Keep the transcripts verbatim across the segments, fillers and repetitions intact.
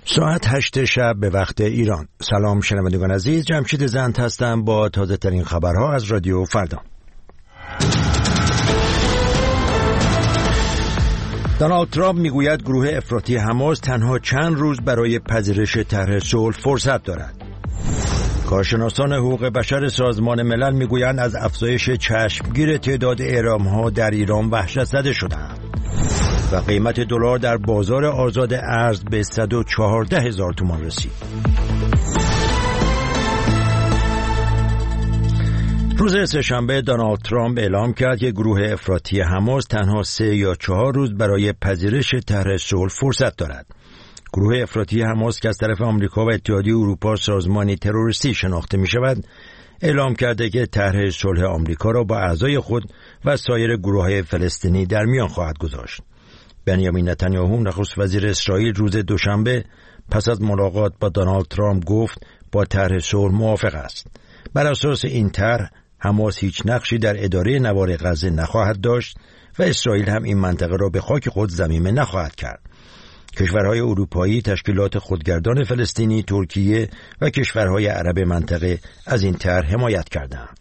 ساعت هشت شب به وقت ایران. سلام شنوندگان عزیز، جمشید زند هستم با تازه ترین خبرها از رادیو فردا. دونالد ترامپ میگوید گروه افراطی حماس تنها چند روز برای پذیرش طرح صلح فرصت دارد. کارشناسان حقوق بشر سازمان ملل میگویند از افزایش چشمگیر تعداد اعدام‌ها در ایران وحشت زده شدند و قیمت دلار در بازار آزاد ارز به صد و چهارده هزار تومان رسید. روز سه‌شنبه دونالد ترامپ اعلام کرد که گروه افراطی حماس تنها سه یا چهار روز برای پذیرش طرح صلح فرصت دارد. گروه افراطی حماس که از طرف آمریکا و اتحادیه اروپا سازمانی تروریستی شناخته می شود، اعلام کرده که طرح صلح آمریکا را با اعضای خود و سایر گروه‌های فلسطینی در میان خواهد گذاشت. بنیامین نتانیاهو نخست وزیر اسرائیل روز دوشنبه پس از ملاقات با دونالد ترامپ گفت با طرح صلح موافق است. بر اساس این طرح حماس هیچ نقشی در اداره نوار غزه نخواهد داشت و اسرائیل هم این منطقه را به خاک خود ضمیمه نخواهد کرد. کشورهای اروپایی، تشکیلات خودگردان فلسطینی، ترکیه و کشورهای عرب منطقه از این طرح حمایت کردند.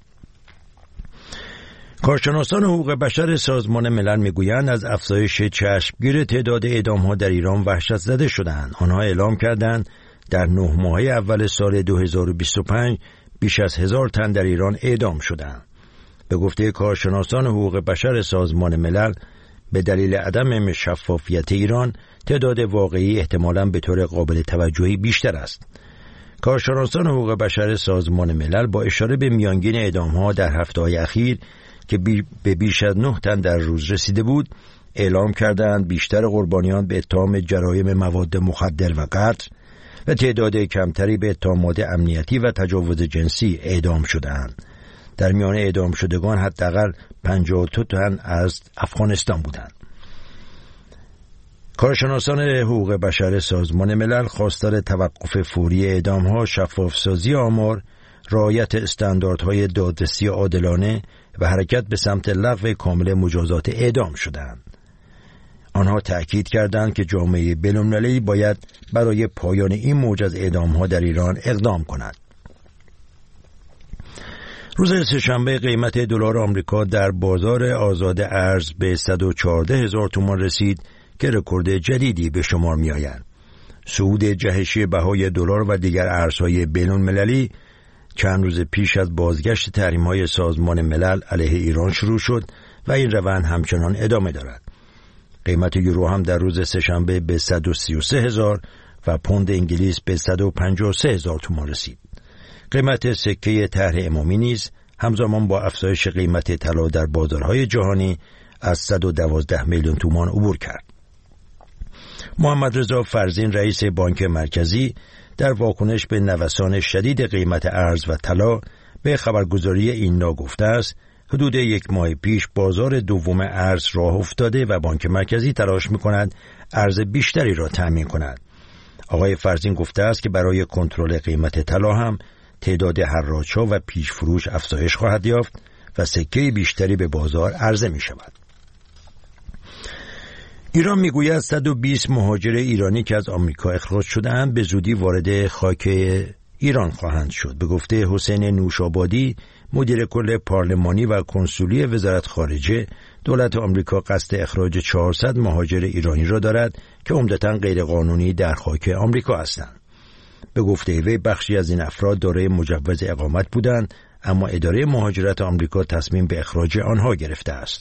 کارشناسان حقوق بشر سازمان ملل میگویند از افزایش چشمگیر تعداد اعدام‌ها در ایران وحشت زده شدند. آنها اعلام کردند در نه ماهه اول سال دو هزار و بیست و پنج بیش از هزار تن در ایران اعدام شدند. به گفته کارشناسان حقوق بشر سازمان ملل، به دلیل عدم شفافیت ایران تعداد واقعی احتمالاً به طور قابل توجهی بیشتر است. کارشناسان حقوق بشر سازمان ملل با اشاره به میانگین اعدام‌ها در هفته‌های اخیر که بی به بیش از نه تن در روز رسیده بود، اعلام کردند بیشتر قربانیان به اتهام جرایم مواد مخدر و قتل و تعداد کمتری به اتهامات امنیتی و تجاوز جنسی اعدام شدند. در میان اعدام شدگان حداقل پنجاه و دو تن از افغانستان بودند. کارشناسان حقوق بشر سازمان ملل خواستار توقف فوری اعدام‌ها، شفاف‌سازی آمار، رعایت استانداردهای دادرسی عادلانه و حرکت به سمت لغو کامل مجازات اعدام شدند. آنها تأکید کردند که جامعه بین‌المللی باید برای پایان این موج از اعدام‌ها در ایران اقدام کند. روز سه‌شنبه قیمت دلار آمریکا در بازار آزاد ارز به صد و چهارده هزار تومان رسید که رکورد جدیدی به شمار می آید. صعود جهشی بهای دلار و دیگر ارزهای بین‌المللی چند روز پیش از بازگشت تحریم‌های سازمان ملل علیه ایران شروع شد و این روند همچنان ادامه دارد. قیمت یورو هم در روز سه‌شنبه به صد و سی و سه هزار و پوند انگلیس به صد و پنجاه و سه هزار تومان رسید. قیمت سکه طرح امامی نیز همزمان با افزایش قیمت طلا در بازارهای جهانی از صد و دوازده میلیون تومان عبور کرد. محمد رضا فرزین رئیس بانک مرکزی در واکنش به نوسان شدید قیمت ارز و طلا به خبرگزاری اینا گفته است حدود یک ماه پیش بازار دوم ارز راه افتاده و بانک مرکزی تلاش می‌کند ارز بیشتری را تأمین کند. آقای فرزین گفته است که برای کنترل قیمت طلا هم تعداد حراج‌ها و پیش فروش افزایش خواهد یافت و سکه بیشتری به بازار عرضه می‌شود. ایران میگوید صد و بیست مهاجر ایرانی که از آمریکا اخراج شده‌اند به زودی وارد خاک ایران خواهند شد. به گفته حسین نوشابادی، مدیر کل پارلمانی و کنسولی وزارت خارجه، دولت آمریکا قصد اخراج چهارصد مهاجر ایرانی را دارد که عمدتاً غیرقانونی در خاک آمریکا هستند. به گفته وی بخشی از این افراد دارای مجوز اقامت بودند، اما اداره مهاجرت آمریکا تصمیم به اخراج آنها گرفته است.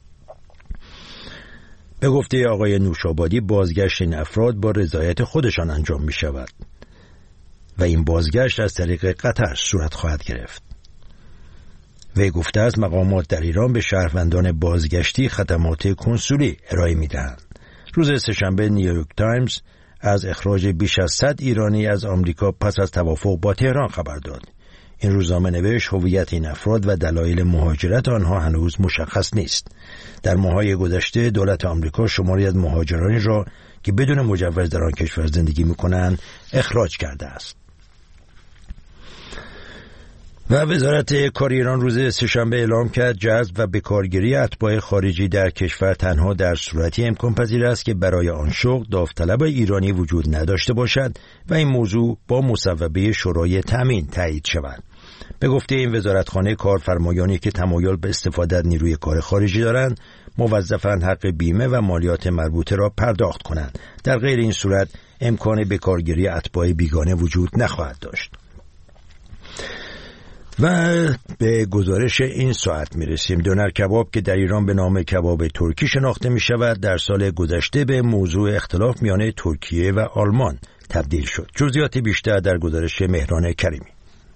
به گفته آقای نوشابادی بازگشت این افراد با رضایت خودشان انجام می شود و این بازگشت از طریق قطر صورت خواهد گرفت. وی گفته است مقامات در ایران به شهروندان بازگشتی خدمات کنسولی ارائه می دهند. روز سه‌شنبه نیویورک تایمز از اخراج بیش از صد ایرانی از آمریکا پس از توافق با تهران خبر داد. این روزنامه نوشت هویت این افراد و دلایل مهاجرت آنها هنوز مشخص نیست. در ماه‌های گذشته دولت آمریکا شماری از مهاجرانی را که بدون مجوز در آن کشور زندگی می‌کنند اخراج کرده است. و وزارت کار ایران روز سه‌شنبه اعلام کرد جذب و بکارگیری اتباع خارجی در کشور تنها در صورتی امکان پذیر است که برای آن شغل داوطلب ایرانی وجود نداشته باشد و این موضوع با مصوبه شورای تامین تایید شود. به گفته این وزارتخانه، کارفرمایانی که تمایل به استفاده از نیروی کار خارجی دارند موظفاً حق بیمه و مالیات مربوطه را پرداخت کنند. در غیر این صورت امکان بکارگیری اتباع بیگانه وجود نخواهد داشت. و به گزارش این ساعت میرسیم. دونر کباب که در ایران به نام کباب ترکی شناخته می شود در سال گذشته به موضوع اختلاف میان ترکیه و آلمان تبدیل شد. جزئیات بیشتر در گزارش مهران کریمی.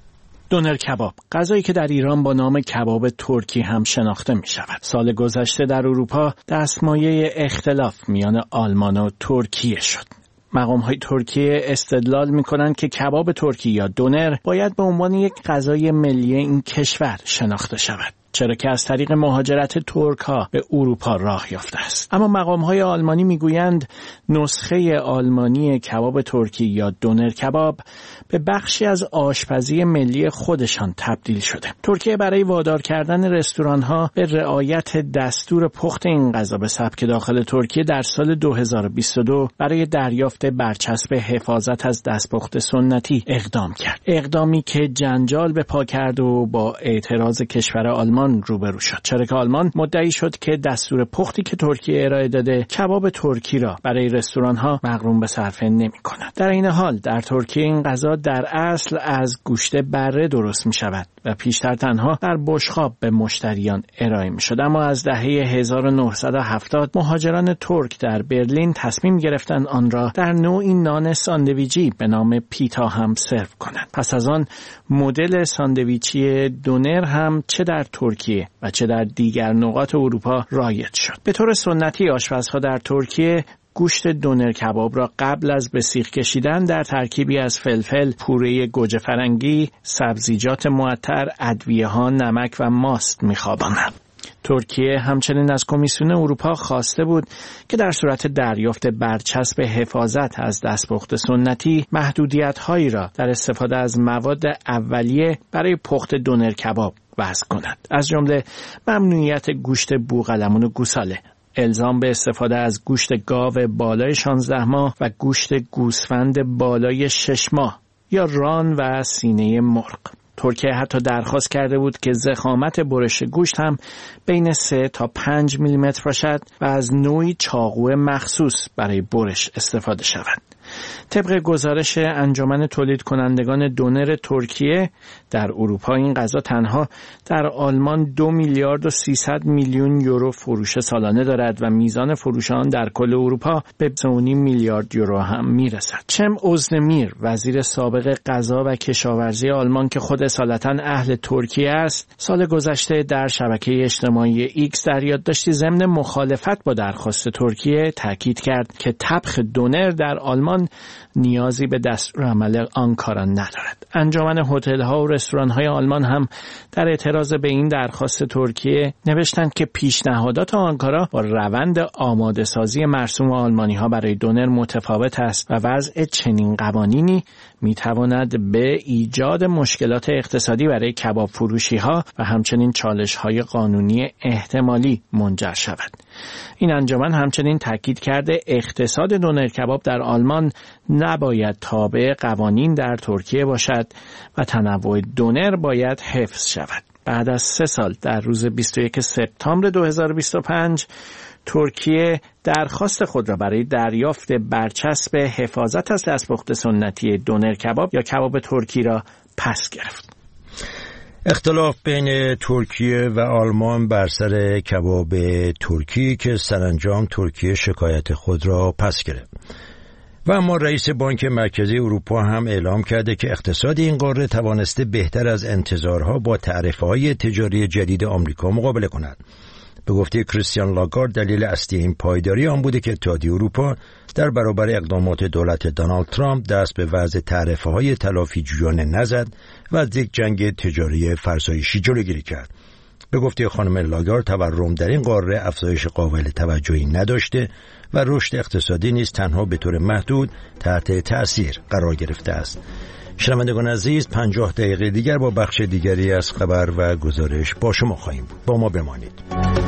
دونر کباب، غذایی که در ایران با نام کباب ترکی هم شناخته می شود، سال گذشته در اروپا دستمایه اختلاف میان آلمان و ترکیه شد. مقام‌های ترکیه استدلال می‌کنند که کباب ترکی یا دونر باید به عنوان یک غذای ملی این کشور شناخته شود، چرا که از طریق مهاجرت ترک‌ها به اروپا راه یافته است. اما مقام‌های آلمانی می‌گویند نسخه آلمانی کباب ترکی یا دونر کباب به بخشی از آشپزی ملی خودشان تبدیل شده. ترکیه برای وادار کردن رستوران‌ها به رعایت دستور پخت این غذا به سبک داخل ترکیه در سال دو هزار و بیست و دو برای دریافت برچسب حفاظت از دستپخت سنتی اقدام کرد. اقدامی که جنجال به پا کرد و با اعتراض کشور آلمان روبرو شد، چرا که آلمان مدعی شد که دستور پختی که ترکیه ارائه داده کباب ترکی را برای رستوران‌ها مغروم به صرفه نمی‌کند. در این حال در ترکیه این غذا در اصل از گوشت بره درست می‌شود و پیشتر تنها در بشقاب به مشتریان ارائه می‌شد. اما از دهه هزار و نهصد و هفتاد مهاجران ترک در برلین تصمیم گرفتند آن را در نوعی نان ساندویچی به نام پیتا هم سرو کنند. پس از آن مدل ساندویچی دونر هم چه در ترکیه و چه در دیگر نقاط اروپا رایج شد. به طور سنتی آشپزها در ترکیه گوشت دونر کباب را قبل از به سیخ کشیدن در ترکیبی از فلفل، پوره گوجه فرنگی، سبزیجات معطر، ادویه‌ها، نمک و ماست می‌خوابانند. ترکیه همچنین از کمیسیون اروپا خواسته بود که در صورت دریافت برچسب حفاظت از دستپخت سنتی محدودیت‌هایی را در استفاده از مواد اولیه برای پخت دونر کباب وضع کند، از جمله ممنوعیت گوشت بوقلمون و گوساله، الزام به استفاده از گوشت گاو بالای شانزده ماه و گوشت گوسفند بالای شش ماه یا ران و سینه مرغ. ترکیه حتی درخواست کرده بود که ضخامت برش گوشت هم بین سه تا پنج میلیمتر باشد و از نوعی چاقو مخصوص برای برش استفاده شود. طبق گزارش انجمن تولید کنندگان دونر ترکیه، در اروپا این غذا تنها در آلمان دو میلیارد و سیصد میلیون یورو فروش سالانه دارد و میزان فروش آن در کل اروپا به سه و نیم میلیارد یورو هم میرسد. چم اوزدمیر، وزیر سابق غذا و کشاورزی آلمان که خود اصالتاً اهل ترکیه است، سال گذشته در شبکه اجتماعی ایکس در یادداشتی ضمن مخالفت با درخواست ترکیه تاکید کرد که طبخ دونر در آلمان نیازی به دستورالعمل آنکارا ندارد. انجمن هتل‌ها و رستوران‌های آلمان هم در اعتراض به این درخواست ترکیه نوشتند که پیشنهادات آنکارا با روند آماده‌سازی مرسوم آلمانی‌ها برای دونر متفاوت است و وضع چنین قوانینی می‌تواند به ایجاد مشکلات اقتصادی برای کباب فروشی‌ها و همچنین چالش‌های قانونی احتمالی منجر شود. این انجمن همچنین تاکید کرده اقتصاد دونر کباب در آلمان نباید تابع قوانین در ترکیه باشد و تنوع دونر باید حفظ شود. بعد از سه سال در روز بیست و یکم سپتامبر دو هزار و بیست و پنج ترکیه درخواست خود را برای دریافت برچسب حفاظت از دستپخت سنتی دونر کباب یا کباب ترکی را پس گرفت. اختلاف بین ترکیه و آلمان بر سر کباب ترکی که سرانجام ترکیه شکایت خود را پس گرفت. و اما رئیس بانک مرکزی اروپا هم اعلام کرده که اقتصاد این قاره توانسته بهتر از انتظارها با تعرفه‌های تجاری جدید آمریکا مقابله کند. به گفته کریستیان لاگارد دلیل اصلی این پایداری آن بوده که اتحادیه اروپا در برابر اقدامات دولت دونالد ترامپ دست به وضع تعرفه‌های تلافی جویانه نزد و از یک جنگ تجاری فرسایشی جلوگیری کرد. به گفته خانم لاگارد تورم در این قاره افزایش قابل توجهی نداشته و رشد اقتصادی نیز تنها به طور محدود تحت تأثیر قرار گرفته است. شنوندگان عزیز، پنجاه دقیقه دیگر با بخش دیگری از خبر و گزارش با شما خواهیم بود. با ما بمانید.